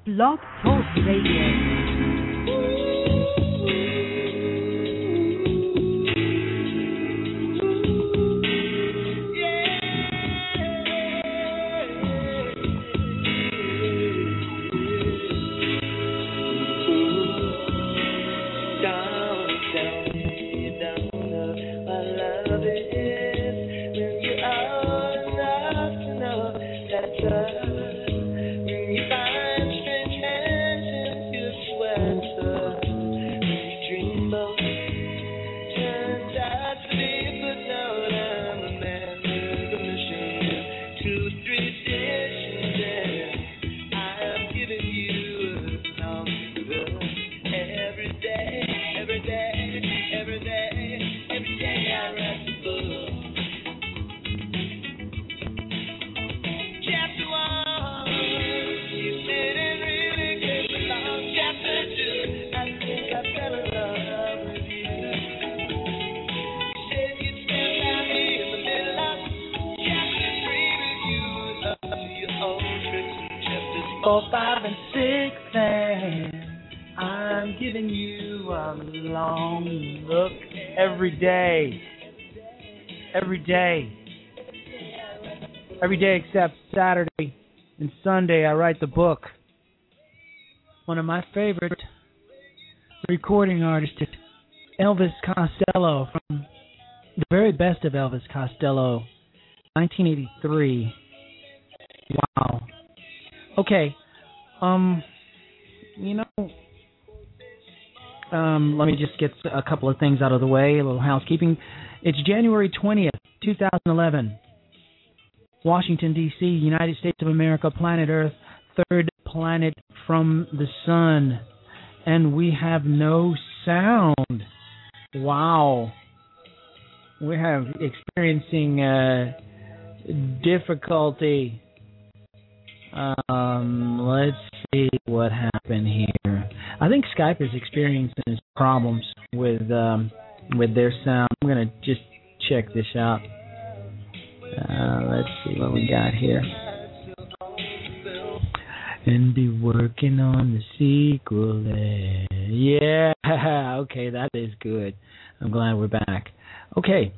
Blog Talk Radio. Every day except Saturday and Sunday, I write the book. One of my favorite recording artists, Elvis Costello, from the very best of Elvis Costello, 1983. Wow. Okay. Let me just get a couple of things out of the way, a little housekeeping. It's January 20th, 2011. Washington, D.C., United States of America, planet Earth, third planet from the sun. And we have no sound. Wow. We're experiencing difficulty. Let's see what happened here. I think Skype is experiencing problems with their sound. I'm going to just check this out. Let's see what we got here. And be working on the sequel. Yeah, okay, that is good. I'm glad we're back. Okay.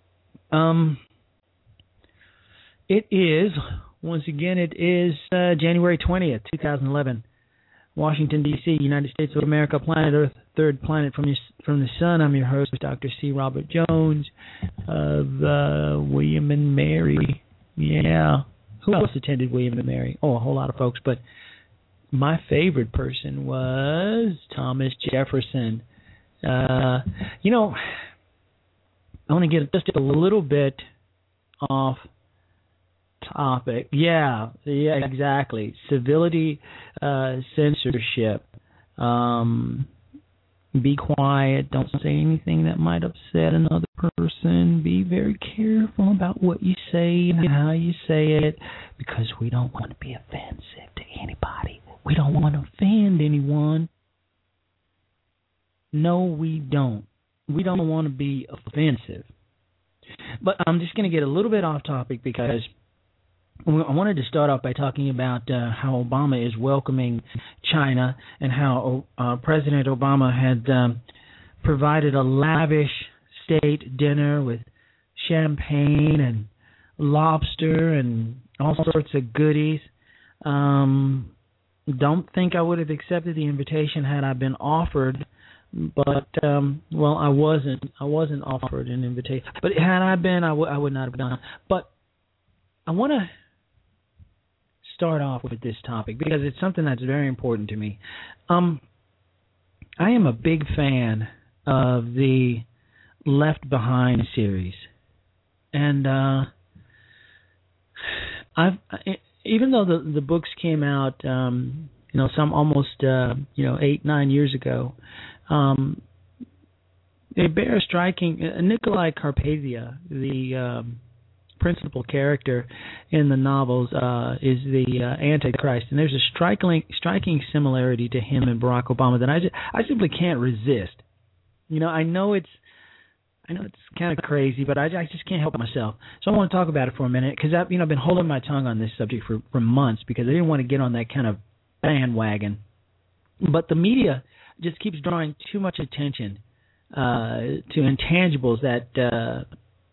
It is, once again, January 20th, 2011. Washington, D.C., United States of America, planet Earth, third planet from the sun. I'm your host, Dr. C. Robert Jones of William and Mary. Yeah. Who else attended William and Mary? Oh, a whole lot of folks. But my favorite person was Thomas Jefferson. I want to get just a little bit off topic. Yeah, exactly. Civility, censorship. Be quiet. Don't say anything that might upset another person. Be very careful about what you say and how you say it, because we don't want to be offensive to anybody. We don't want to offend anyone. No, we don't. We don't want to be offensive. But I'm just going to get a little bit off topic because I wanted to start off by talking about how Obama is welcoming China and how President Obama had provided a lavish state dinner with champagne and lobster and all sorts of goodies. Don't think I would have accepted the invitation had I been offered, but I wasn't offered an invitation. But had I been, I would not have done. But I want to start off with this topic because it's something that's very important to me. I am a big fan of the Left Behind series, and even though the books came out, some almost 8-9 years ago, they bear striking. Nikolai Carpathia, the principal character in the novels, is the Antichrist, and there's a striking similarity to him and Barack Obama that I simply can't resist. I know it's kind of crazy, but I just can't help myself. So I want to talk about it for a minute because I've been holding my tongue on this subject for months because I didn't want to get on that kind of bandwagon. But the media just keeps drawing too much attention to intangibles that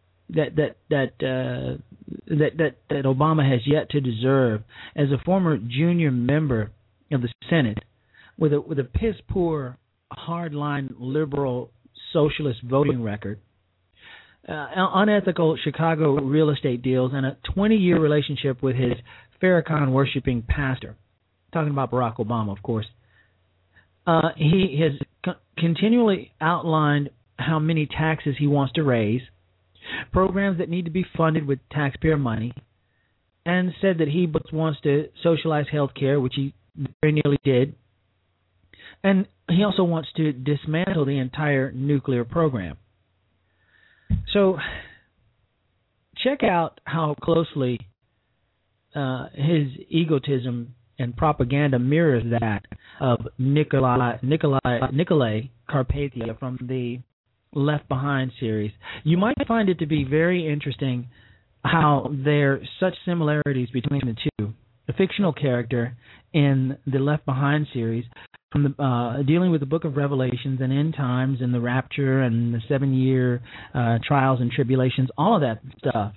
Obama has yet to deserve. As a former junior member of the Senate, with a piss poor, hardline liberal socialist voting record, unethical Chicago real estate deals, and a 20-year relationship with his Farrakhan worshiping pastor. Talking about Barack Obama, of course. He has continually outlined how many taxes he wants to raise, programs that need to be funded with taxpayer money, and said that he wants to socialize health care, which he very nearly did. And he also wants to dismantle the entire nuclear program. So check out how closely his egotism and propaganda mirrors that of Nikolai Carpathia from the Left Behind series. You might find it to be very interesting how there are such similarities between the two. A fictional character in the Left Behind series, from the, dealing with the Book of Revelations and end times and the rapture and the 7-year trials and tribulations, all of that stuff.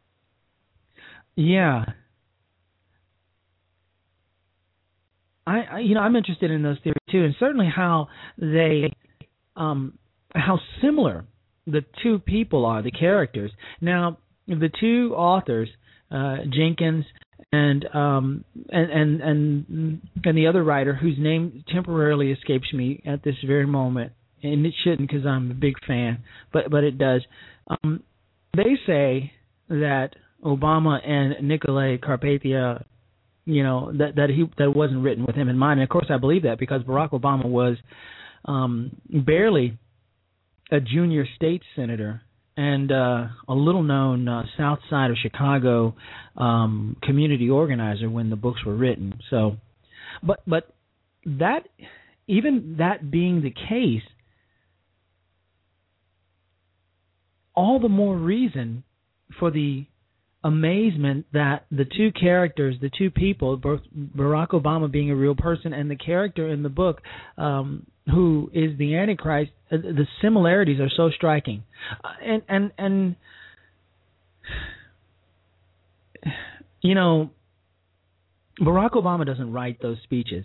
Yeah. I'm interested in those theories too, and certainly how how similar the two people are, the characters. Now, the two authors, Jenkins and the other writer, whose name temporarily escapes me at this very moment, and it shouldn't because I'm a big fan, but it does. They say that Obama and Nikolai Carpathia, that wasn't written with him in mind. And of course, I believe that because Barack Obama was barely a junior state senator and a little-known South Side of Chicago community organizer when the books were written. So, but that, even that being the case, all the more reason for the amazement that the two characters, the two people, both Barack Obama being a real person and the character in the book who is the Antichrist, the similarities are so striking. And Barack Obama doesn't write those speeches.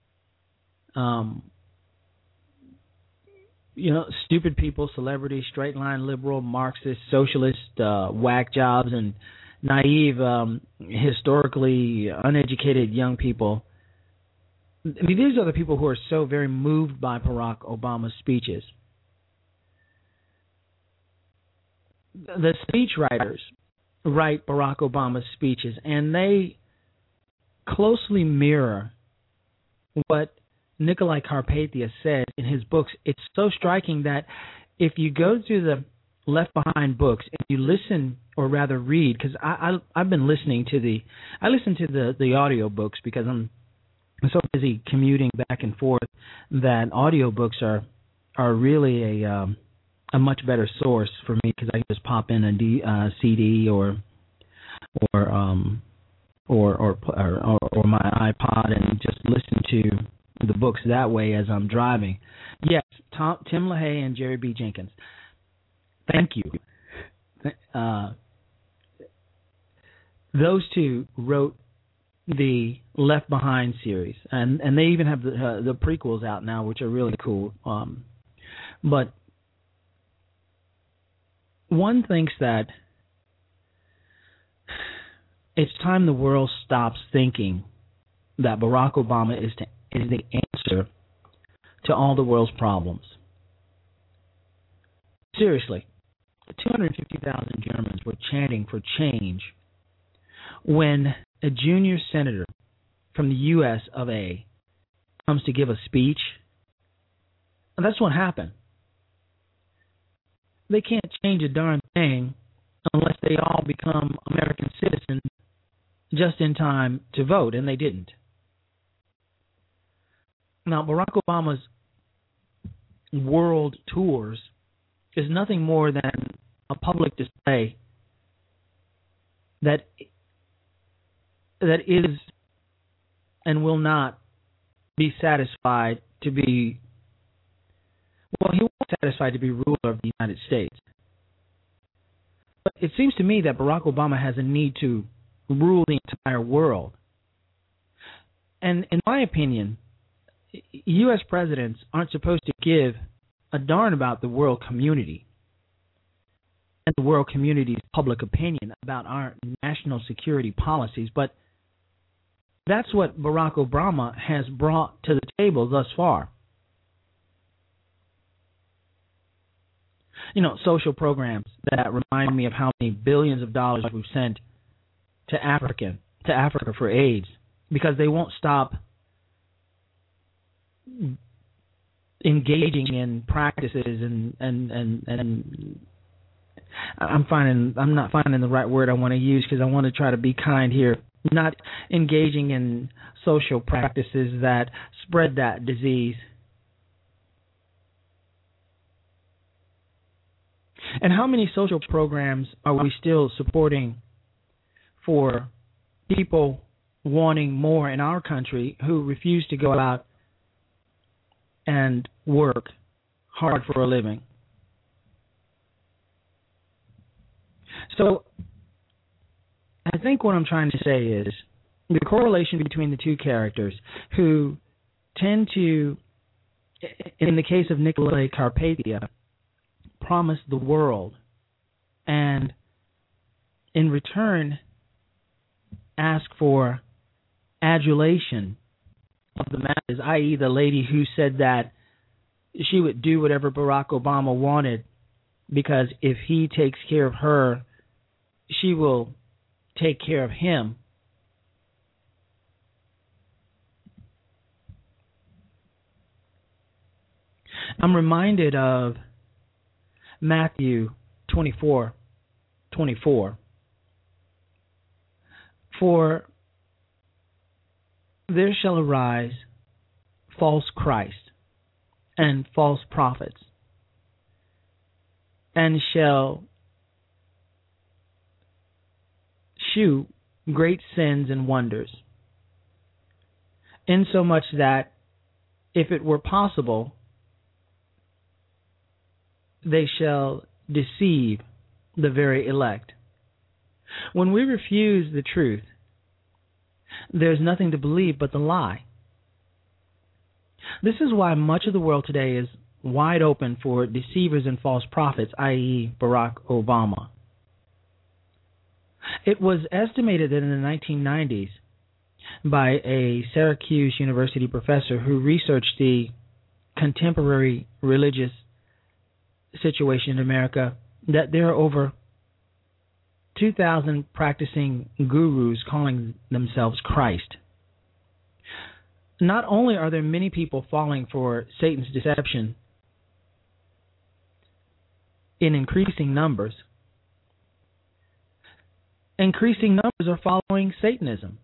Stupid people, celebrities, straight line liberal, Marxist, socialist, whack jobs, and naive, historically uneducated young people. I mean, these are the people who are so very moved by Barack Obama's speeches. The speechwriters write Barack Obama's speeches, and they closely mirror what Nikolai Carpathia said in his books. It's so striking that if you go through the Left Behind books and you listen, or rather read, because I've been listening to I listen to the audio books because I'm so busy commuting back and forth that audio books are really a much better source for me because I can just pop in a CD or my iPod and just listen to the books that way as I'm driving. Yes, Tim LaHaye and Jerry B. Jenkins. Thank you. Those two wrote the Left Behind series, and they even have the prequels out now, which are really cool. But one thinks that it's time the world stops thinking that Barack Obama is the answer to all the world's problems. Seriously, 250,000 Germans were chanting for change when a junior senator from the U.S. of A. comes to give a speech. And that's what happened. They can't change a darn thing unless they all become American citizens just in time to vote, and they didn't. Now, Barack Obama's world tours is nothing more than a public display that is and will not be satisfied to be, well, he was satisfied to be ruler of the United States. But it seems to me that Barack Obama has a need to rule the entire world. And in my opinion, U.S. presidents aren't supposed to give a darn about the world community and the world community's public opinion about our national security policies, but that's what Barack Obama has brought to the table thus far. You know, social programs that remind me of how many billions of dollars we've sent to Africa for AIDS, because they won't stop engaging in practices and I'm not finding the right word I want to use, because I want to try to be kind here. Not engaging in social practices that spread that disease. And how many social programs are we still supporting for people wanting more in our country who refuse to go out and work hard for a living? So I think what I'm trying to say is the correlation between the two characters who tend to, in the case of Nicolae Carpathia, promise the world and in return ask for adulation of the masses, i.e. the lady who said that she would do whatever Barack Obama wanted because if he takes care of her, she will take care of him. I'm reminded of Matthew 24:24. For there shall arise false Christ and false prophets, and shall shew great sins and wonders, insomuch that, if it were possible, they shall deceive the very elect. When we refuse the truth, there's nothing to believe but the lie. This is why much of the world today is wide open for deceivers and false prophets, i.e. Barack Obama. It was estimated that in the 1990s by a Syracuse University professor who researched the contemporary religious situation in America that there are over 2,000 practicing gurus calling themselves Christ. Not only are there many people falling for Satan's deception in increasing numbers are following Satanism.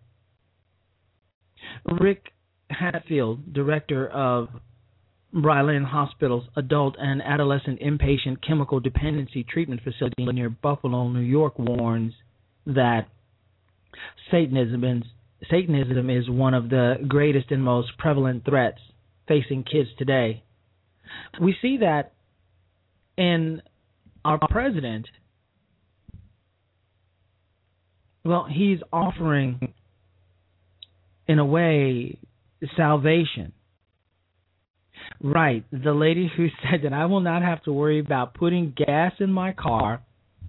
Rick Hatfield, director of Bryland Hospital's Adult and Adolescent Inpatient Chemical Dependency Treatment Facility near Buffalo, New York, warns that Satanism is one of the greatest and most prevalent threats facing kids today. We see that in our president. Well, he's offering, in a way, salvation. Right, the lady who said that I will not have to worry about putting gas in my car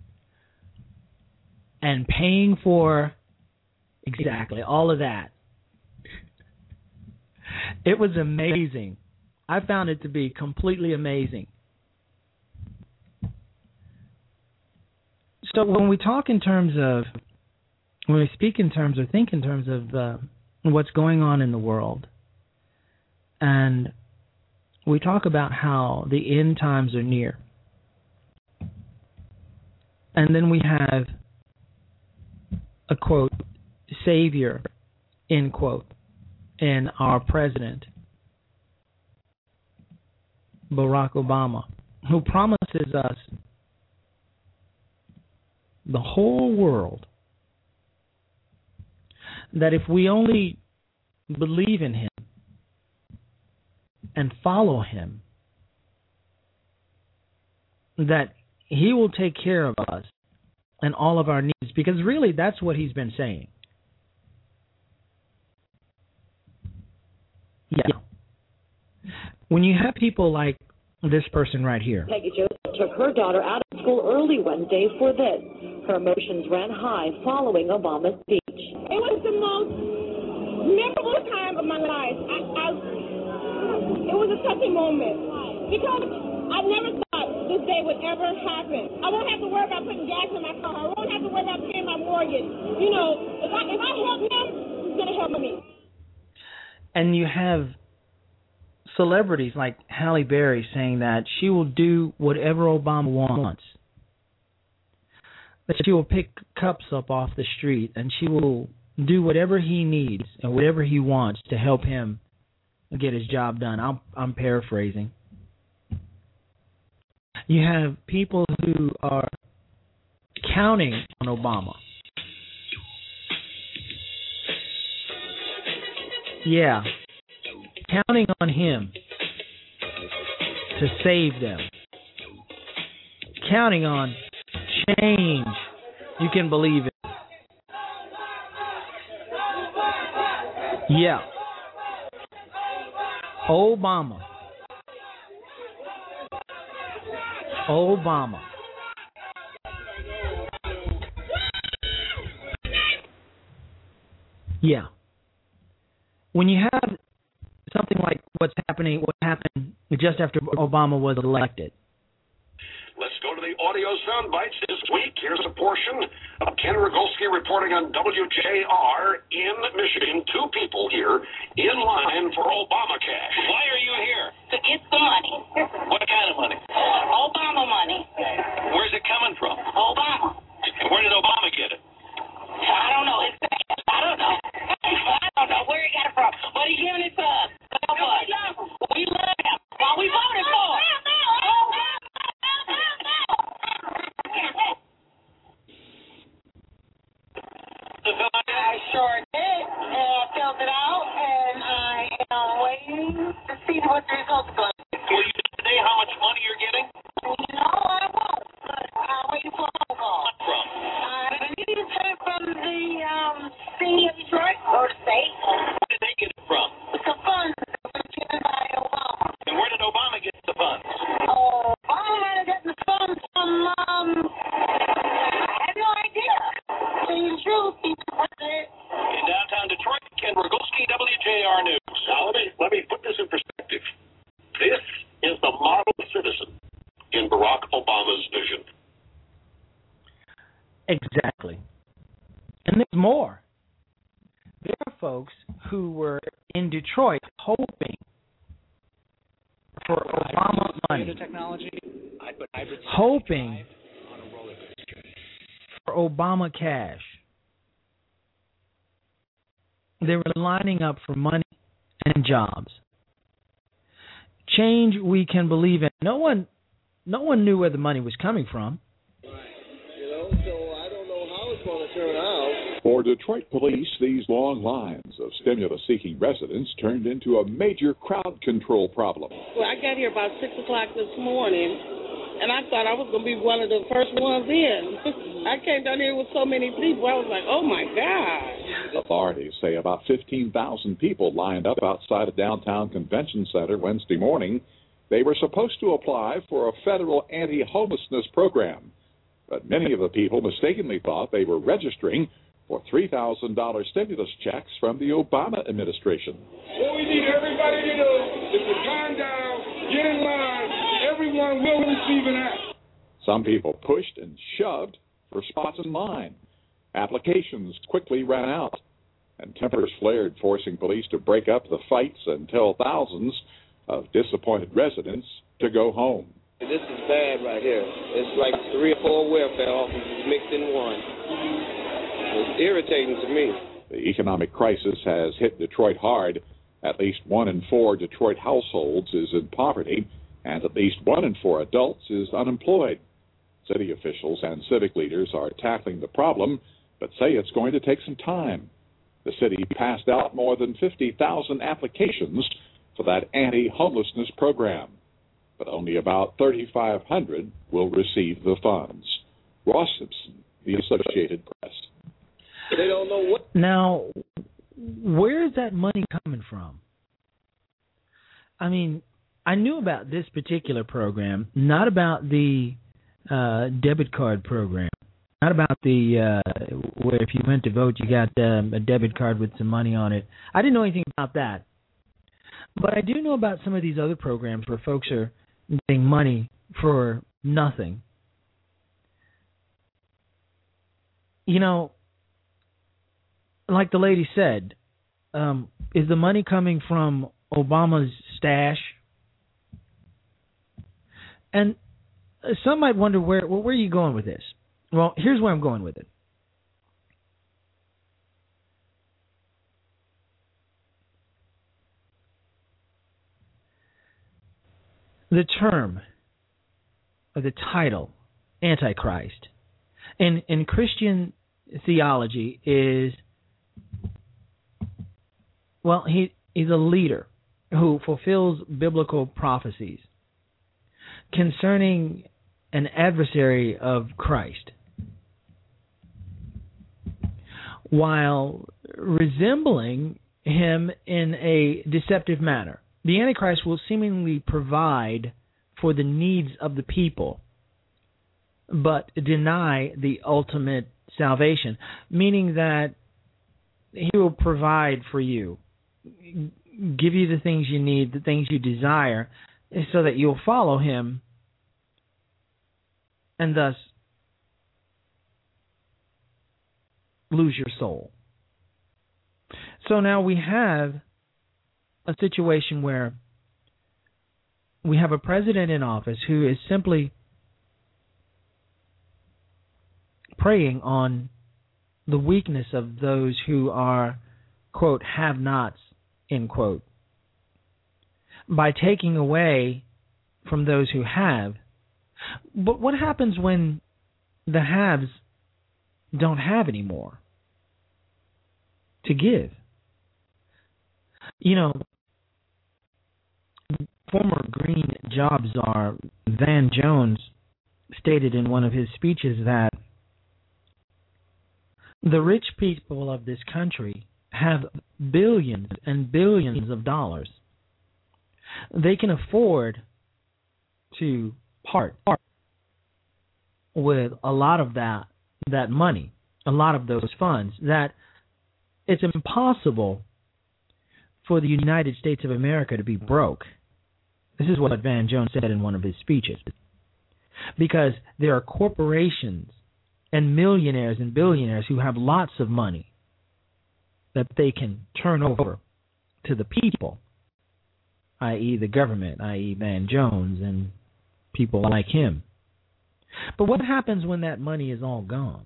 and paying for exactly all of that. It was amazing. I found it to be completely amazing. So when we talk in terms of, when we speak in terms or think in terms of what's going on in the world, and we talk about how the end times are near, and then we have a quote, Savior, end quote, in our president, Barack Obama, who promises us the whole world, that if we only believe in him, and follow him, that he will take care of us and all of our needs, because really that's what he's been saying. Yeah. When you have people like this person right here. Peggy Joseph took her daughter out of school early Wednesday for this. Her emotions ran high following Obama's speech. It was the most memorable time of my life. It was a touching moment because I never thought this day would ever happen. I won't have to worry about putting gas in my car. I won't have to worry about paying my mortgage. You know, if I help him, he's going to help me. And you have celebrities like Halle Berry saying that she will do whatever Obama wants. That she will pick cups up off the street and she will do whatever he needs and whatever he wants to help him get his job done. I'm paraphrasing. You have people who are counting on Obama. Yeah. Counting on him to save them. Counting on change. You can believe it. Yeah. Obama. Yeah. When you have something like what happened just after Obama was elected. Let's go to the audio sound bites this week. Here's a portion of Ken Rogolsky reporting on WJR in Michigan. 2 people here in line for Obama cash. Why are you here? To get the money. What kind of money? Obama money. Where's it coming from? Obama. And where did Obama get it? I don't know. I don't know where he got it from. But he giving it to us. We love him. Well, we voted for him. I sure did. I filled it out, and I am waiting to see what the results are going to be. Will you say how much money you're getting? No, I won't. But I'm waiting for a phone call. What from? I believe it's from the city of Detroit or the state. Where did they get it from? It's a fund that was given by Obama. And where did Obama get the funds? Obama got the funds from, I have no idea. To tell you the truth, In downtown Detroit, Ken Rogolsky, WJR News. Now, let me put this in perspective. This is the model citizen in Barack Obama's vision. Exactly. And there's more. There are folks who were in Detroit hoping for Obama money, hoping for Obama cash. They were lining up for money and jobs. Change we can believe in. No one knew where the money was coming from. So I don't know how it's going to turn out. For Detroit police, these long lines of stimulus-seeking residents turned into a major crowd control problem. Well, I got here about 6 o'clock this morning, and I thought I was going to be one of the first ones in. I came down here with so many people. I was like, oh, my God. Authorities say about 15,000 people lined up outside a downtown convention center Wednesday morning. They were supposed to apply for a federal anti-homelessness program, but many of the people mistakenly thought they were registering for $3,000 stimulus checks from the Obama administration. What we need everybody to do is to calm down, get in line. Everyone will receive an act. Some people pushed and shoved for spots in line. Applications quickly ran out, and tempers flared, forcing police to break up the fights and tell thousands of disappointed residents to go home. This is bad right here. It's like 3 or 4 welfare offices mixed in one. It's irritating to me. The economic crisis has hit Detroit hard. At least 1 in 4 Detroit households is in poverty, and at least 1 in 4 adults is unemployed. City officials and civic leaders are tackling the problem, but say it's going to take some time. The city passed out more than 50,000 applications for that anti-homelessness program, but only about 3,500 will receive the funds. Ross Simpson, the Associated Press. They don't know what. Now, where is that money coming from? I mean, I knew about this particular program, not about the debit card program, not about the where if you went to vote, you got a debit card with some money on it. I didn't know anything about that. But I do know about some of these other programs where folks are getting money for nothing. You know, like the lady said, is the money coming from Obama's stash? And some might wonder where are you going with this? Well, here's where I'm going with it. The term, or the title, Antichrist, in Christian theology is, well, he's a leader who fulfills biblical prophecies concerning an adversary of Christ, while resembling him in a deceptive manner. The Antichrist will seemingly provide for the needs of the people, but deny the ultimate salvation, meaning that he will provide for you, give you the things you need, the things you desire, so that you'll follow him and thus lose your soul. So now we have a situation where we have a president in office who is simply preying on the weakness of those who are, quote, have-nots, end quote, by taking away from those who have. But what happens when the haves don't have any more to give? You know, former Green Job czar Van Jones stated in one of his speeches that the rich people of this country have billions and billions of dollars. They can afford to part with a lot of that money, a lot of those funds, that it's impossible for the United States of America to be broke. This is what Van Jones said in one of his speeches. Because there are corporations and millionaires and billionaires who have lots of money that they can turn over to the people, i.e. the government, i.e. Van Jones and people like him. But what happens when that money is all gone?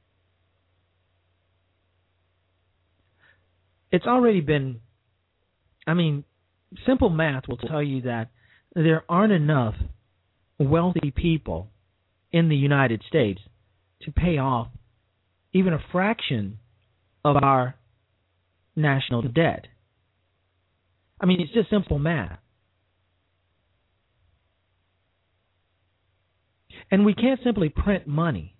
It's already been, simple math will tell you that there aren't enough wealthy people in the United States to pay off even a fraction of our national debt. It's just simple math. And we can't simply print money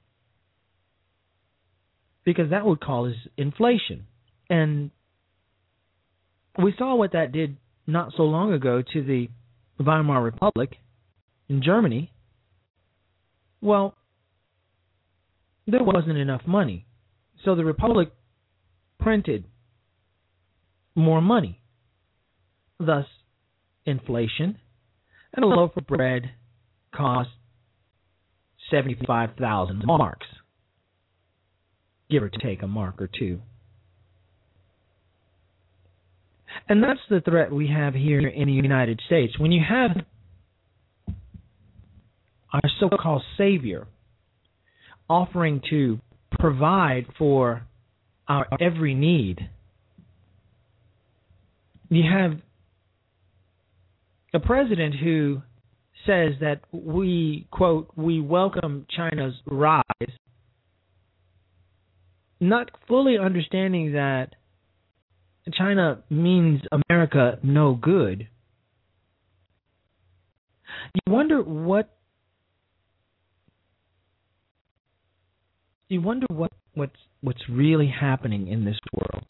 because that would cause inflation. And we saw what that did not so long ago to the Weimar Republic in Germany. Well, there wasn't enough money. So the Republic printed more money. Thus, inflation. And a loaf of bread cost 75,000 marks. Give or take a mark or two. And that's the threat we have here in the United States. When you have our so-called savior offering to provide for our every need, you have a president who says that we, quote, we welcome China's rise, not fully understanding that China means America no good You wonder what's really happening in this world.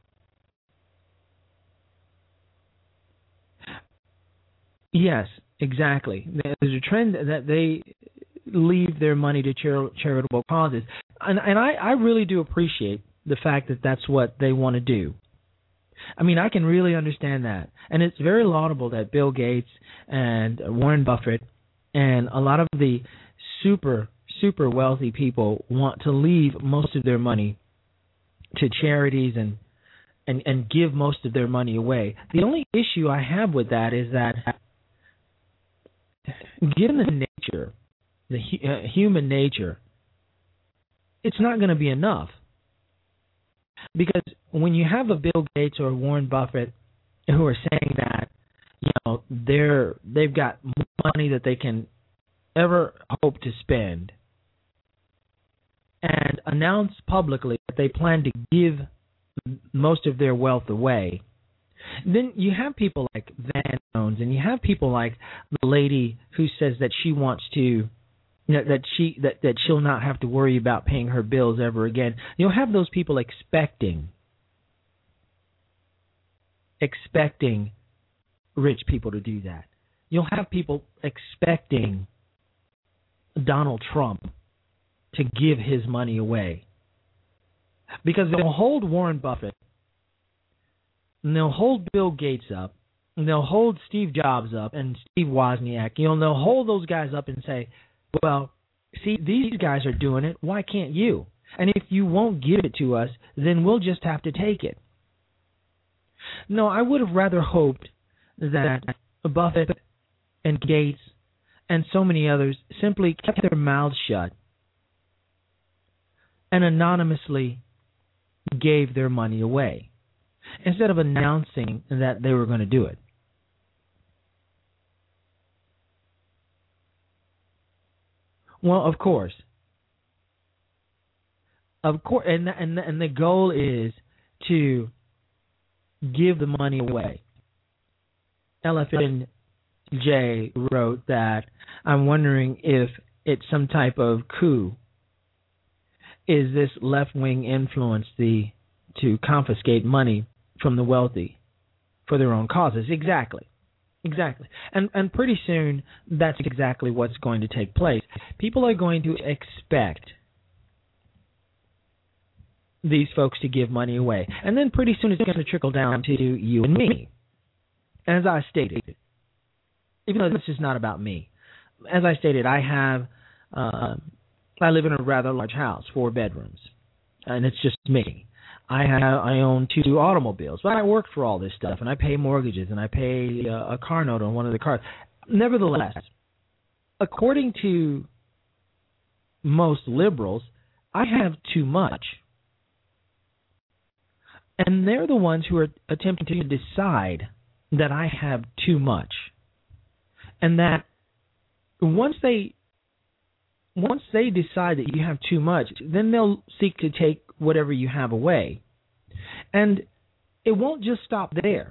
Yes, exactly. There's a trend that they leave their money to charitable causes. And I really do appreciate the fact that that's what they want to do. I mean, I can really understand that. And it's very laudable that Bill Gates and Warren Buffett and a lot of the super, super wealthy people want to leave most of their money to charities and give most of their money away. The only issue I have with that is that given the nature, the human nature, it's not going to be enough. Because when you have a Bill Gates or a Warren Buffett who are saying that, you know, they've got more money that they can ever hope to spend, and announce publicly that they plan to give most of their wealth away, then you have people like Van Jones, and you have people like the lady who says that she wants to, that she'll not have to worry about paying her bills ever again. You'll have those people expecting rich people to do that. You'll have people expecting Donald Trump to give his money away, because they'll hold Warren Buffett and they'll hold Bill Gates up and they'll hold Steve Jobs up and Steve Wozniak. You know, they'll hold those guys up and say, well, see, these guys are doing it. Why can't you? And if you won't give it to us, then we'll just have to take it. No, I would have rather hoped that Buffett and Gates and so many others simply kept their mouths shut and anonymously gave their money away instead of announcing that they were going to do it. Well, of course, and the goal is to give the money away. LFNJ wrote that, I'm wondering if it's some type of coup. Is this left-wing influence to confiscate money from the wealthy for their own causes? Exactly. And pretty soon, that's exactly what's going to take place. People are going to expect these folks to give money away. And then pretty soon it's going to trickle down to you and me. As I stated, even though this is not about me, as I stated, I live in a rather large house, 4 bedrooms, and it's just me. I own 2 automobiles, but I work for all this stuff, and I pay mortgages, and I pay a car note on one of the cars. Nevertheless, according to most liberals, I have too much. And they're the ones who are attempting to decide that I have too much. And that once they decide that you have too much, then they'll seek to take whatever you have away. And it won't just stop there.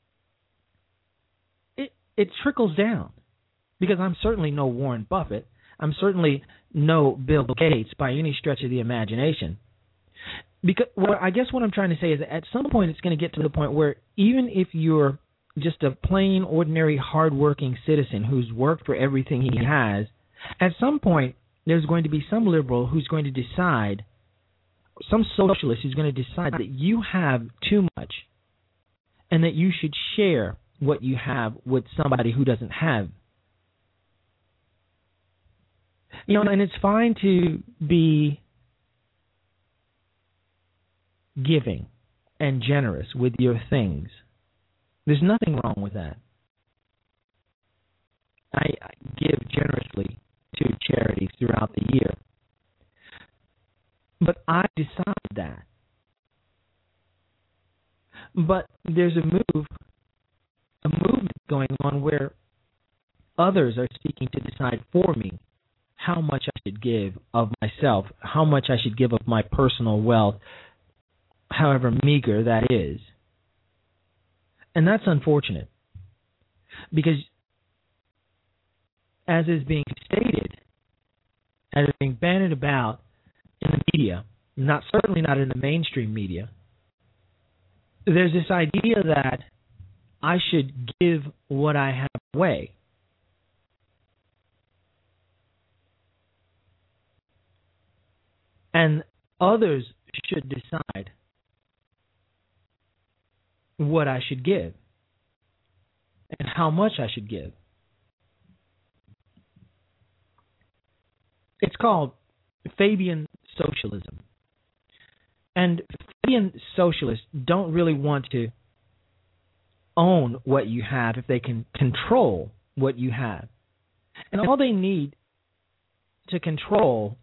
It trickles down. Because I'm certainly no Warren Buffett. I'm certainly no Bill Gates by any stretch of the imagination. Because I guess what I'm trying to say is that at some point it's going to get to the point where even if you're just a plain, ordinary, hardworking citizen who's worked for everything he has, at some point there's going to be some liberal who's going to decide, some socialist who's going to decide that you have too much and that you should share what you have with somebody who doesn't have. You know, and it's fine to be giving and generous with your things. There's nothing wrong with that. I give generously to charities throughout the year. But I decide that. But there's a movement going on where others are seeking to decide for me how much I should give of myself, how much I should give of my personal wealth, however meager that is. And that's unfortunate, because as is being stated, as is being bandied about in the media, certainly not in the mainstream media, there's this idea that I should give what I have away. And others should decide what I should give and how much I should give. It's called Fabian socialism. And Fabian socialists don't really want to own what you have if they can control what you have. And all they need to control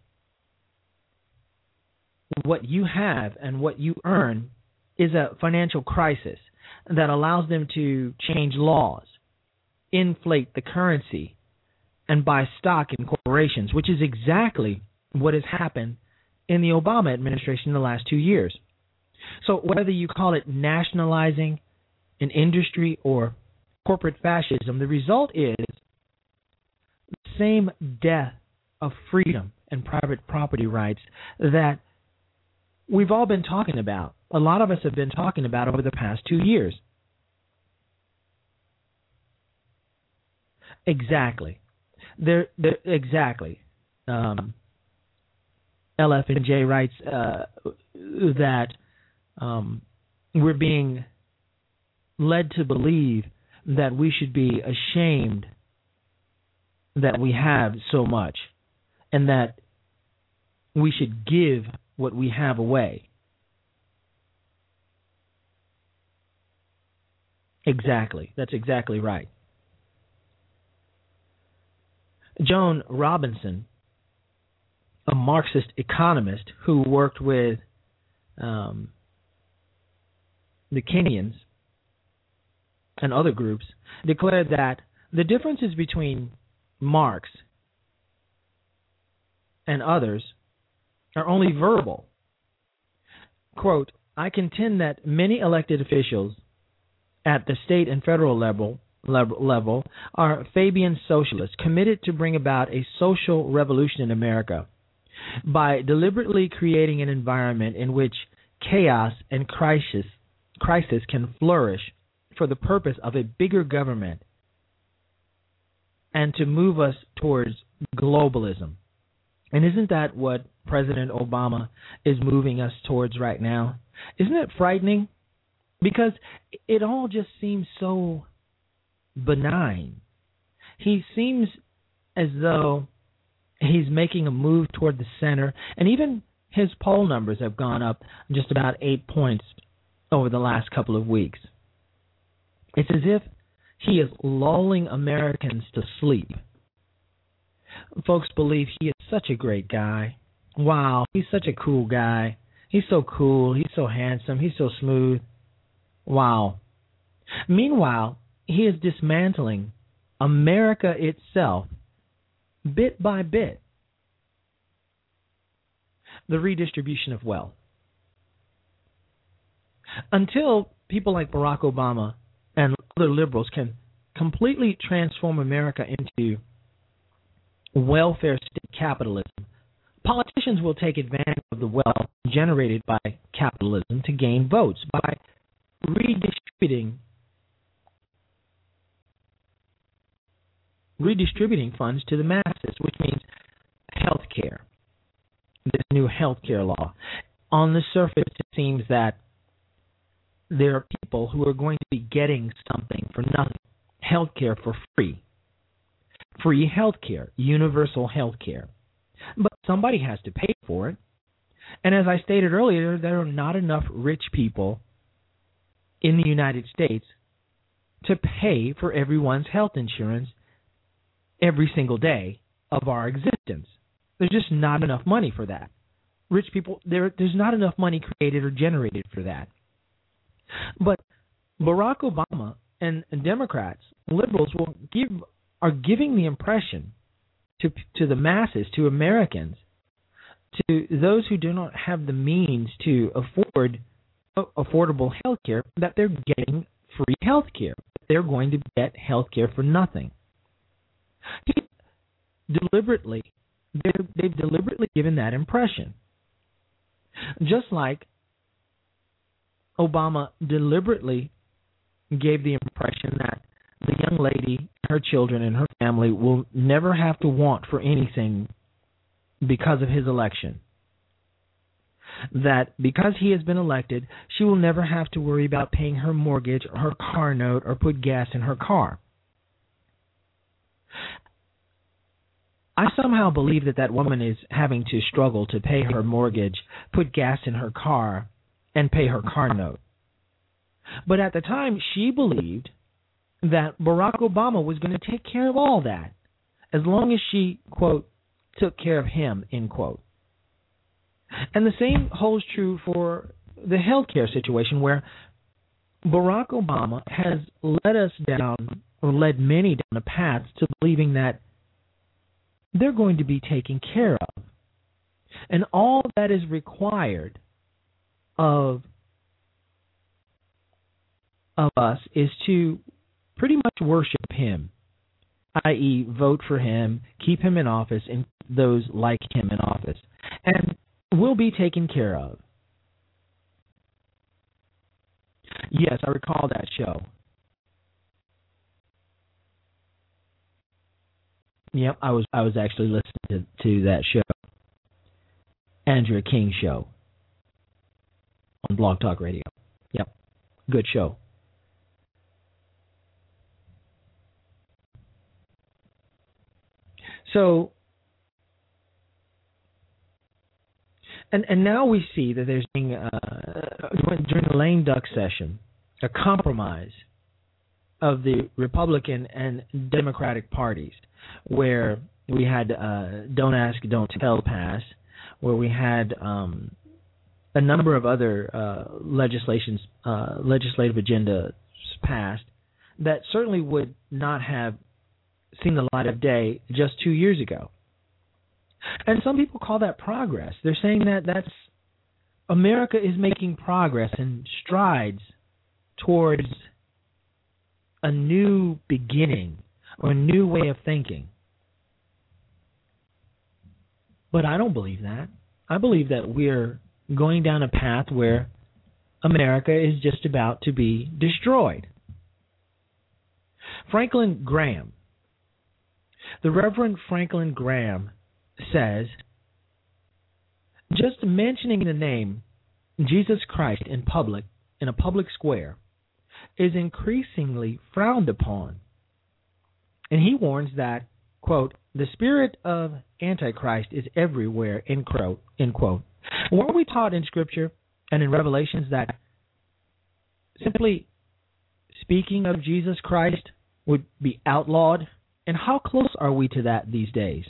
what you have and what you earn is a financial crisis that allows them to change laws, inflate the currency, and buy stock in corporations, which is exactly what has happened in the Obama administration in the last 2 years. So whether you call it nationalizing an industry or corporate fascism, the result is the same death of freedom and private property rights that we've all been talking about. A lot of us have been talking about over the past 2 years. Exactly. Exactly. LF&J writes that we're being led to believe that we should be ashamed that we have so much and that we should give what we have away. Exactly. That's exactly right. Joan Robinson, a Marxist economist who worked with the Keynesians and other groups, declared that the differences between Marx and others are only verbal. Quote, I contend that many elected officials at the state and federal level are Fabian socialists committed to bring about a social revolution in America by deliberately creating an environment in which chaos and crisis can flourish for the purpose of a bigger government and to move us towards globalism. And isn't that what President Obama is moving us towards right now? Isn't it frightening? Because it all just seems so benign. He seems as though he's making a move toward the center, and even his poll numbers have gone up just about 8 points over the last couple of weeks. It's as if he is lulling Americans to sleep. Folks believe he is such a great guy. Wow, he's such a cool guy. He's so cool. He's so handsome. He's so smooth. Wow. Meanwhile, he is dismantling America itself bit by bit. The redistribution of wealth. Until people like Barack Obama and other liberals can completely transform America into welfare state capitalism, politicians will take advantage of the wealth generated by capitalism to gain votes by redistributing funds to the masses, which means health care, this new health care law. On the surface, it seems that there are people who are going to be getting something for nothing. Health care for free. Free health care, universal health care. But somebody has to pay for it. And as I stated earlier, there are not enough rich people in the United States to pay for everyone's health insurance every single day of our existence. There's just not enough money for that. Rich people, there's not enough money created or generated for that. But Barack Obama and Democrats, liberals, are giving the impression to the masses, to Americans, to those who do not have the means to afford affordable health care, that they're getting free health care. They're going to get health care for nothing. deliberately, they've deliberately given that impression. Just like Obama deliberately gave the impression that the young lady, her children, and her family will never have to want for anything because of his election. That because he has been elected, she will never have to worry about paying her mortgage or her car note or put gas in her car. I somehow believe that woman is having to struggle to pay her mortgage, put gas in her car, and pay her car note. But at the time, she believed that Barack Obama was going to take care of all that as long as she, quote, took care of him, end quote. And the same holds true for the healthcare situation, where Barack Obama has led us down, or led many down a path to believing that they're going to be taken care of. And all that is required of us is to pretty much worship him, i.e. vote for him, keep him in office, and those like him in office. And we'll be taken care of. Yes, I recall that show. Yep, I was actually listening to that show, Andrea King show on Blog Talk Radio. Yep, good show. So, and now we see that there's being during the lame duck session a compromise of the Republican and Democratic parties, where we had Don't Ask, Don't Tell pass, where we had a number of other legislative agendas passed that certainly would not have seen the light of day just 2 years ago. And some people call that progress. They're saying that America is making progress and strides towards a new beginning or a new way of thinking. But I don't believe that. I believe that we're going down a path where America is just about to be destroyed. Franklin Graham, the Reverend Franklin Graham, says, just mentioning the name Jesus Christ in public, in a public square, is increasingly frowned upon. And he warns that, quote, the spirit of Antichrist is everywhere, end quote. Weren't we taught in Scripture and in Revelations that simply speaking of Jesus Christ would be outlawed? And how close are we to that these days?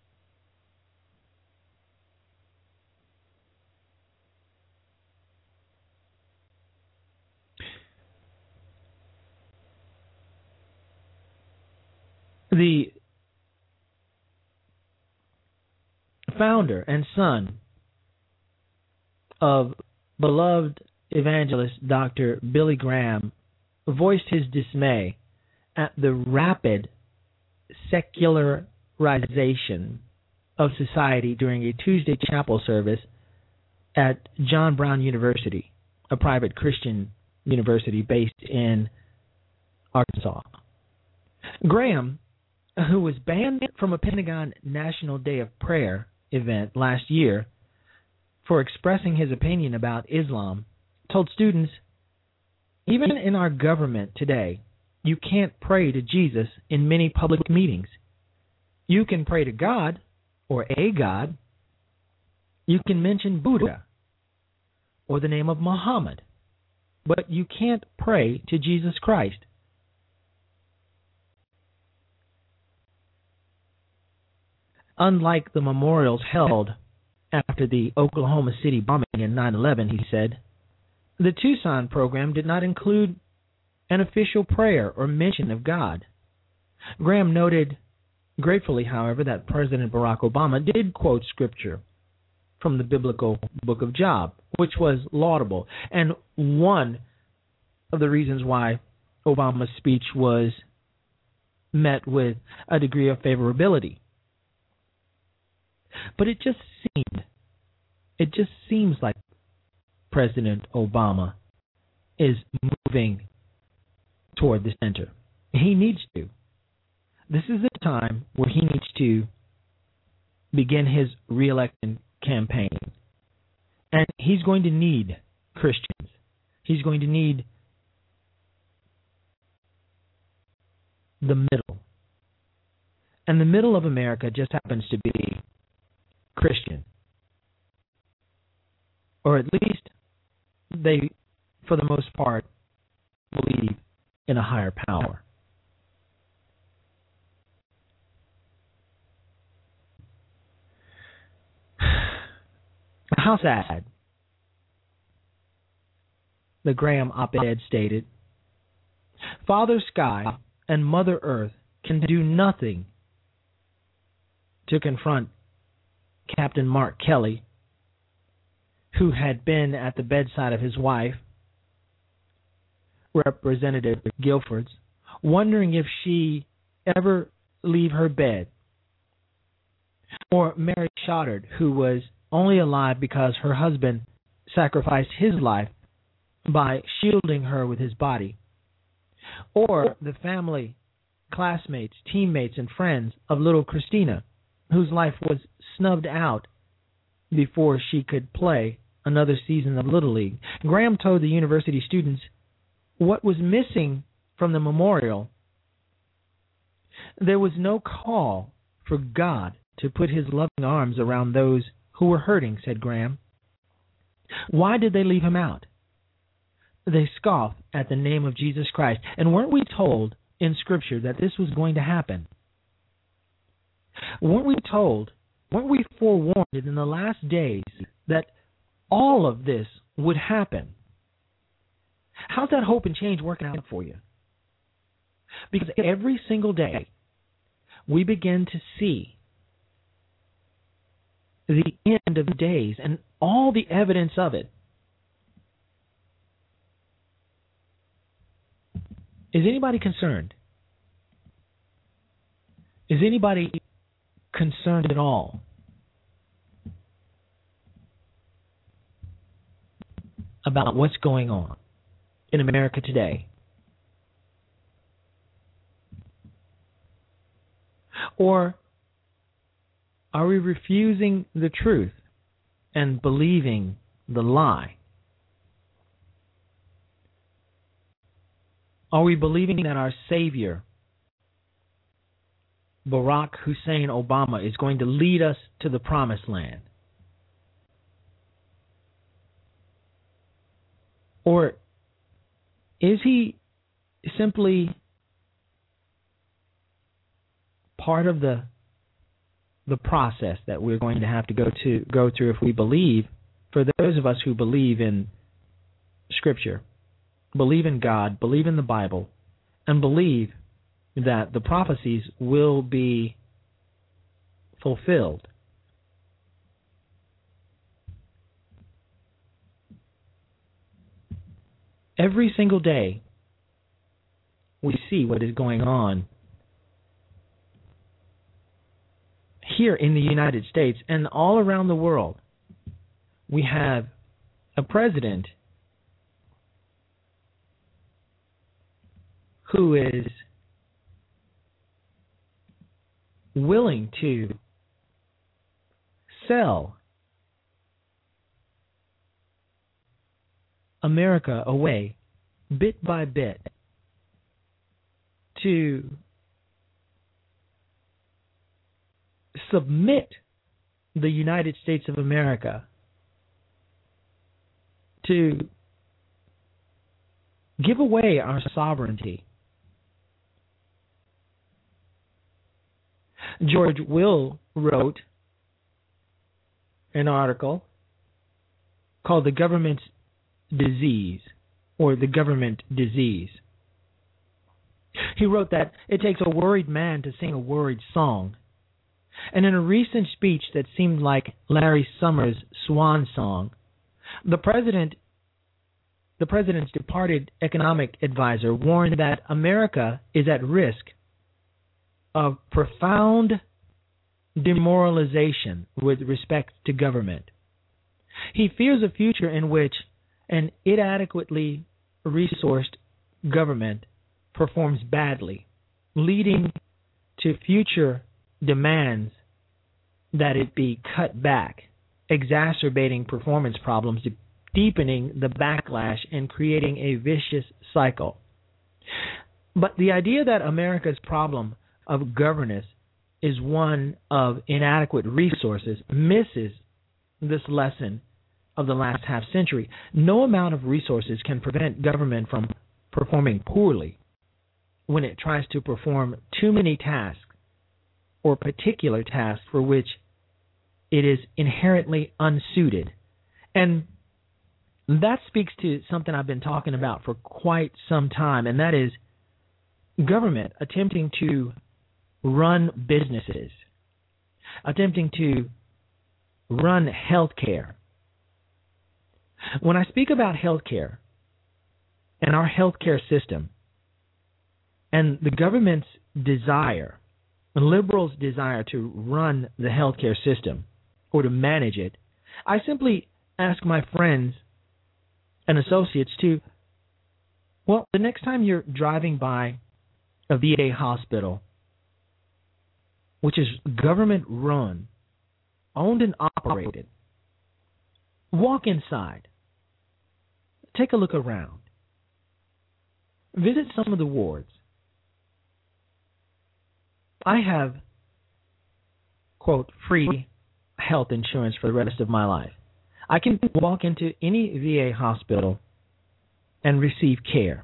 The founder and son of beloved evangelist Dr. Billy Graham voiced his dismay at the rapid secularization of society during a Tuesday chapel service at John Brown University, a private Christian university based in Arkansas. Graham, who was banned from a Pentagon National Day of Prayer event last year for expressing his opinion about Islam, told students, even in our government today, you can't pray to Jesus in many public meetings. You can pray to God or a God. You can mention Buddha or the name of Muhammad, but you can't pray to Jesus Christ. Unlike the memorials held after the Oklahoma City bombing in 9/11, he said, the Tucson program did not include an official prayer or mention of God. Graham noted gratefully, however, that President Barack Obama did quote Scripture from the biblical book of Job, which was laudable, and one of the reasons why Obama's speech was met with a degree of favorability. But it just seems like President Obama is moving toward the center. He needs to. This is the time where he needs to begin his re-election campaign. And he's going to need Christians. He's going to need the middle. And the middle of America just happens to be Christian. Or at least they, for the most part, believe in a higher power. How sad. The Graham op-ed stated, Father Sky and Mother Earth can do nothing to confront Captain Mark Kelly, who had been at the bedside of his wife, Representative Gilfords, wondering if she ever leave her bed, or Mary Shoddard, who was only alive because her husband sacrificed his life by shielding her with his body, or the family, classmates, teammates, and friends of little Christina, whose life was snubbed out before she could play another season of Little League. Graham told the university students what was missing from the memorial. There was no call for God to put his loving arms around those who were hurting, said Graham. Why did they leave him out? They scoff at the name of Jesus Christ. And weren't we told in Scripture that this was going to happen? Weren't we forewarned in the last days that all of this would happen? How's that hope and change working out for you? Because every single day we begin to see the end of the days and all the evidence of it. Is anybody concerned? Is anybody concerned at all about what's going on in America today? Or are we refusing the truth and believing the lie? Are we believing that our Savior, Barack Hussein Obama, is going to lead us to the promised land? Or is he simply part of the process that we're going to have to go through if we believe, for those of us who believe in Scripture, believe in God, believe in the Bible, and believe that the prophecies will be fulfilled? Every single day we see what is going on here in the United States and all around the world. We have a president who is willing to sell America away bit by bit to submit the United States of America to give away our sovereignty. George Will wrote an article called The Government's Disease, or The Government Disease. He wrote that it takes a worried man to sing a worried song. And in a recent speech that seemed like Larry Summers' swan song, the president's departed economic advisor warned that America is at risk of profound demoralization with respect to government. He fears a future in which an inadequately resourced government performs badly, leading to future demands that it be cut back, exacerbating performance problems, deepening the backlash, and creating a vicious cycle. But the idea that America's problem of governance is one of inadequate resources misses this lesson of the last half century. No amount of resources can prevent government from performing poorly when it tries to perform too many tasks or particular tasks for which it is inherently unsuited. And that speaks to something I've been talking about for quite some time, and that is government attempting to run businesses, attempting to run healthcare. When I speak about healthcare and our healthcare system and the government's desire, the liberals' desire to run the healthcare system or to manage it, I simply ask my friends and associates to, well, the next time you're driving by a VA hospital, which is government run, owned and operated, walk inside, take a look around, visit some of the wards. I have, quote, free health insurance for the rest of my life. I can walk into any VA hospital and receive care.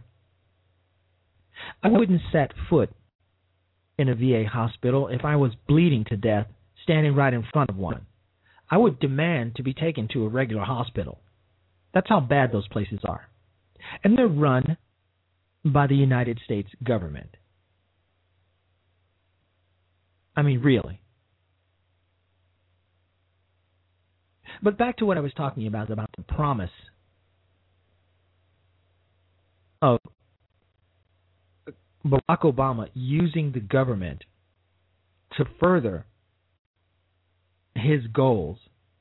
I wouldn't set foot in a VA hospital if I was bleeding to death standing right in front of one. I would demand to be taken to a regular hospital. That's how bad those places are. And they're run by the United States government. I mean, really. But back to what I was talking about the promise of Barack Obama using the government to further his goals.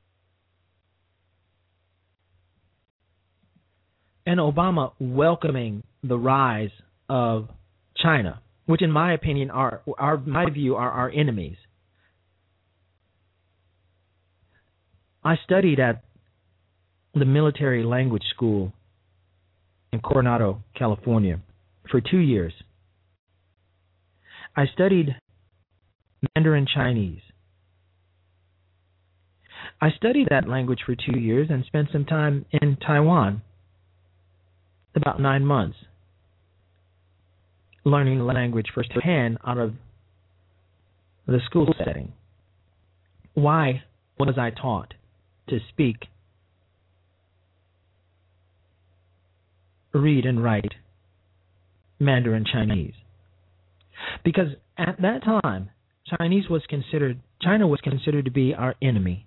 And Obama welcoming the rise of China, which in my opinion are our enemies. I studied at the military language school in Coronado, California for 2 years. I studied Mandarin Chinese. I studied that language for 2 years and spent some time in Taiwan, about 9 months, learning the language firsthand out of the school setting. Why was I taught to speak, read, and write Mandarin Chinese? Because at that time, China was considered to be our enemy,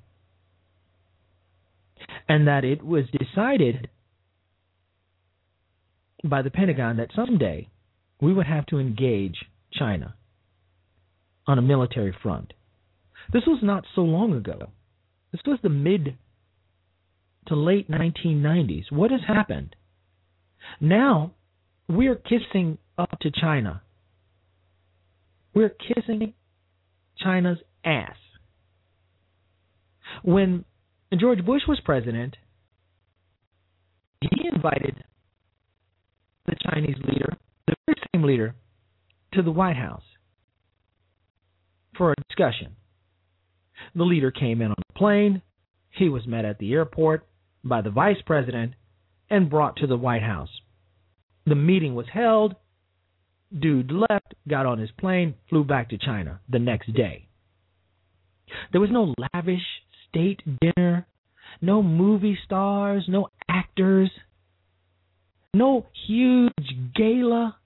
and that it was decided by the Pentagon that someday we would have to engage China on a military front. This was not so long ago. This was the mid to late 1990s. What has happened? Now we're kissing up to China. We're kissing China's ass. When George Bush was president, he invited the Chinese leader, the very same leader, to the White House for a discussion. The leader came in on a plane. He was met at the airport by the vice president and brought to the White House. The meeting was held. Dude left, got on his plane, flew back to China the next day. There was no lavish state dinner, no movie stars, no actors, no huge gala,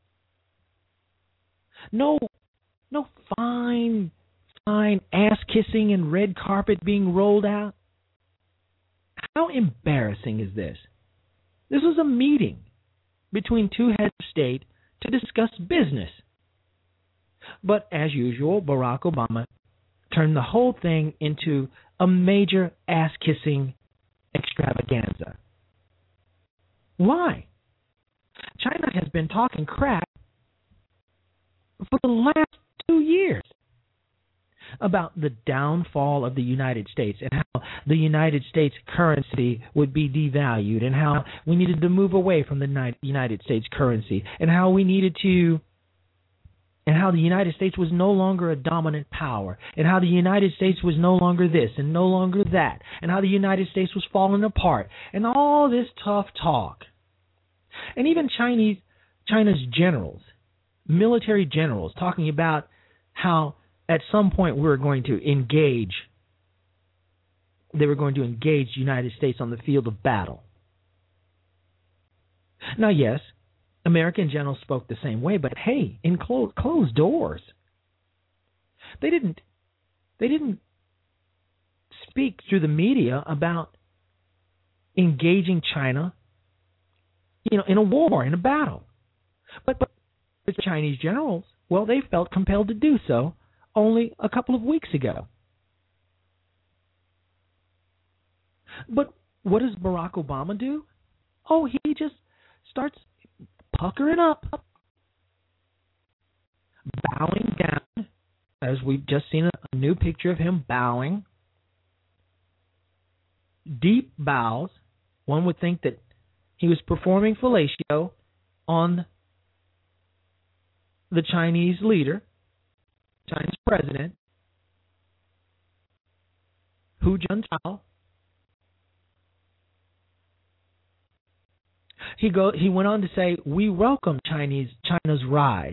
no fine ass-kissing and red carpet being rolled out. How embarrassing is this? This was a meeting between two heads of state to discuss business. But as usual, Barack Obama turned the whole thing into a major ass-kissing extravaganza. Why? China has been talking crap for the last 2 years about the downfall of the United States and how the United States currency would be devalued and how we needed to move away from the United States currency and how we needed to and how the United States was no longer a dominant power and how the United States was no longer this and no longer that and how the United States was falling apart and all this tough talk. And even China's generals, military generals, talking about how at some point they were going to engage the United States on the field of battle. Now, yes, American generals spoke the same way, but hey, in closed doors. They didn't speak through the media about engaging China, in a war, in a battle. But the Chinese generals, well, they felt compelled to do so only a couple of weeks ago. But what does Barack Obama do? Oh, he just starts puckering up, bowing down, as we've just seen a new picture of him bowing. Deep bows. One would think that he was performing fellatio on the Chinese leader, Chinese president, Hu Jintao. He went on to say, "We welcome China's rise."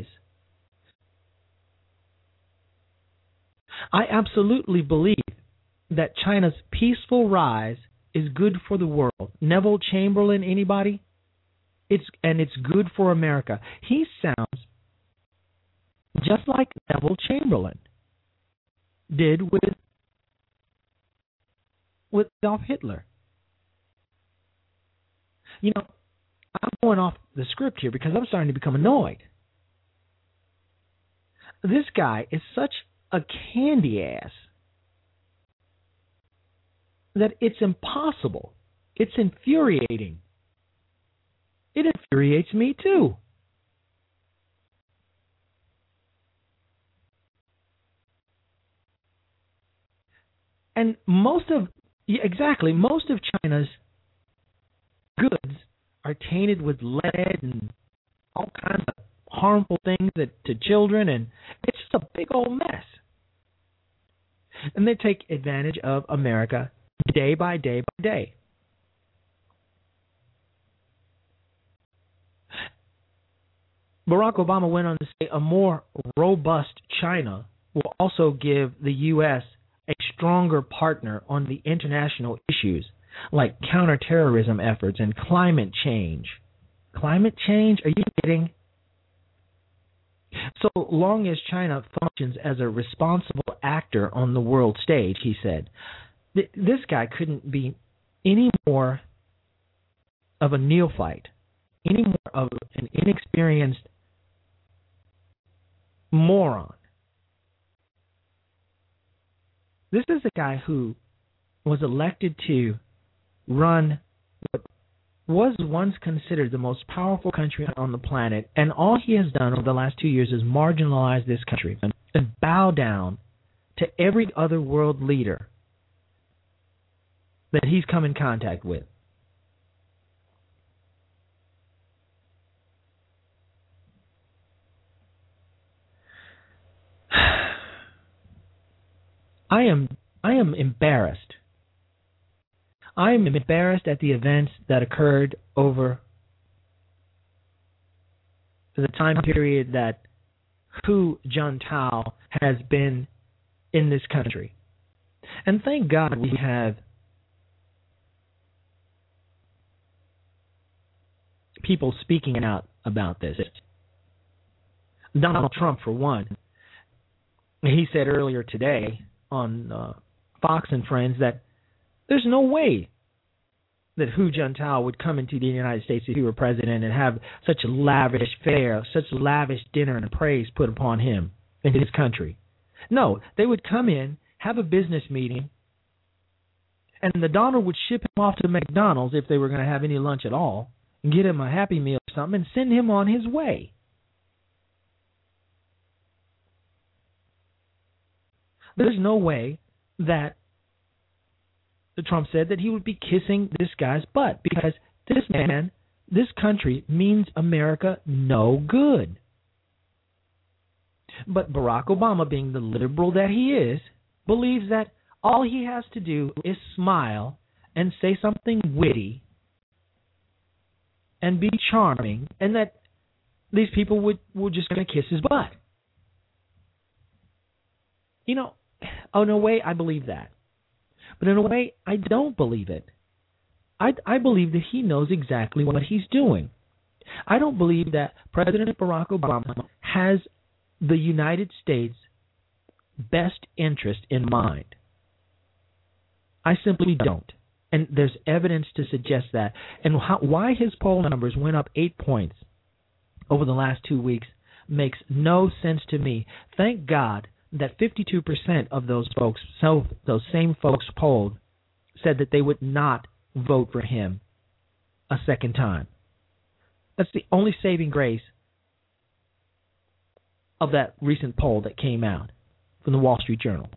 I absolutely believe that China's peaceful rise is good for the world. Neville Chamberlain, anybody? It's good for America. He sounds just like Neville Chamberlain did with Adolf Hitler. I'm going off the script here because I'm starting to become annoyed. This guy is such a candy ass that it's impossible. It's infuriating. It infuriates me too. And most of China's goods are tainted with lead and all kinds of harmful things to children, and it's just a big old mess. And they take advantage of America day by day by day. Barack Obama went on to say a more robust China will also give the U.S. a stronger partner on the international issues like counterterrorism efforts and climate change. Climate change? Are you kidding? So long as China functions as a responsible actor on the world stage, he said, this guy couldn't be any more of a neophyte, any more of an inexperienced moron. This is a guy who was elected to run what was once considered the most powerful country on the planet, and all he has done over the last 2 years is marginalize this country and bow down to every other world leader that he's come in contact with. I am embarrassed. I am embarrassed at the events that occurred over the time period that Hu Jintao has been in this country. And thank God we have people speaking out about this. Donald Trump, for one, he said earlier today on Fox and Friends that there's no way that Hu Jintao would come into the United States if he were president and have such lavish fare, such lavish dinner and praise put upon him and his country. No, they would come in have a business meeting, and the Donald would ship him off to McDonald's if they were going to have any lunch at all, and get him a Happy Meal or something, and send him on his way. There's no way that Trump said that he would be kissing this guy's butt, because this man, this country, means America no good. But Barack Obama, being the liberal that he is, believes that all he has to do is smile and say something witty and be charming, and that these people were just going to kiss his butt. You know, in a way, I believe that. But in a way, I don't believe it. I believe that he knows exactly what he's doing. I don't believe that President Barack Obama has the United States' best interest in mind. I simply don't. And there's evidence to suggest that. And why his poll numbers went up 8 points over the last 2 weeks makes no sense to me. Thank God that 52% of those folks, so those same folks polled, said that they would not vote for him a second time. That's the only saving grace of that recent poll that came out from the Wall Street Journal.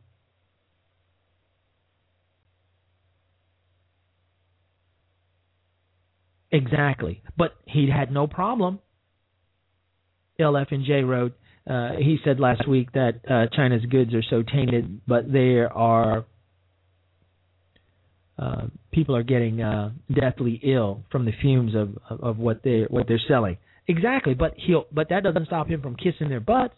Exactly. But he had no problem. LF&J wrote, he said last week that China's goods are so tainted, but there are people are getting deathly ill from the fumes of what they're selling. Exactly, but that doesn't stop him from kissing their butts.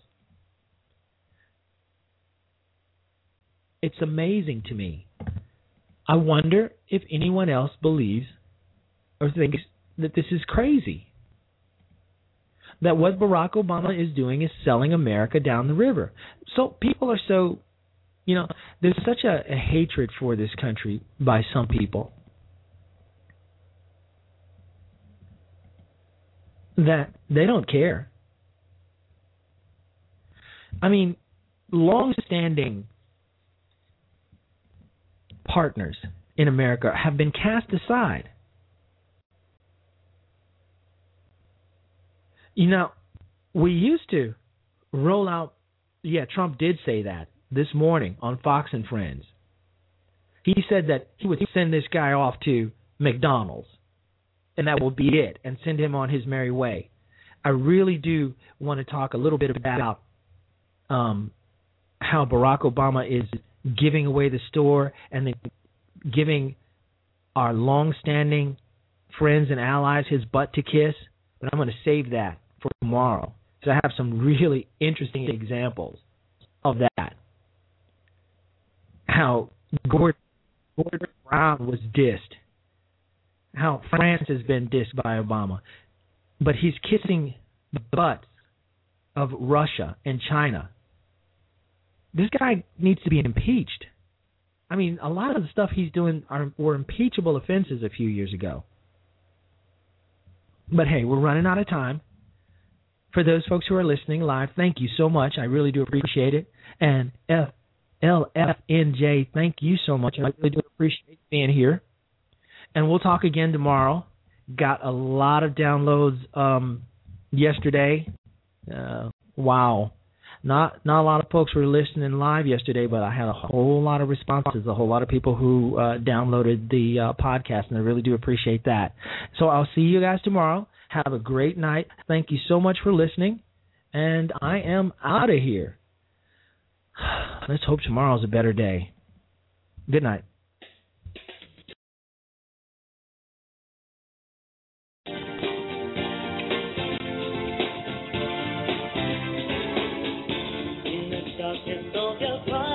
It's amazing to me. I wonder if anyone else believes or thinks that this is crazy. That what Barack Obama is doing is selling America down the river. So people are so, there's such a hatred for this country by some people that they don't care. I mean, long-standing partners in America have been cast aside. We used to roll out, Trump did say that this morning on Fox and Friends. He said that he would send this guy off to McDonald's, and that will be it, and send him on his merry way. I really do want to talk a little bit about how Barack Obama is giving away the store and then giving our long-standing friends and allies his butt to kiss. But I'm going to save that for tomorrow. So I have some really interesting examples of that. How Gordon Brown was dissed. How France has been dissed by Obama. But he's kissing the butts of Russia and China. This guy needs to be impeached. I mean, a lot of the stuff he's doing were impeachable offenses a few years ago. But hey, we're running out of time. For those folks who are listening live, thank you so much. I really do appreciate it. And LFNJ, thank you so much. I really do appreciate being here. And we'll talk again tomorrow. Got a lot of downloads yesterday. Wow. Not a lot of folks were listening live yesterday, but I had a whole lot of responses, a whole lot of people who downloaded the podcast, and I really do appreciate that. So I'll see you guys tomorrow. Have a great night. Thank you so much for listening, and I am out of here. Let's hope tomorrow's a better day. Good night. In the darkness of your heart.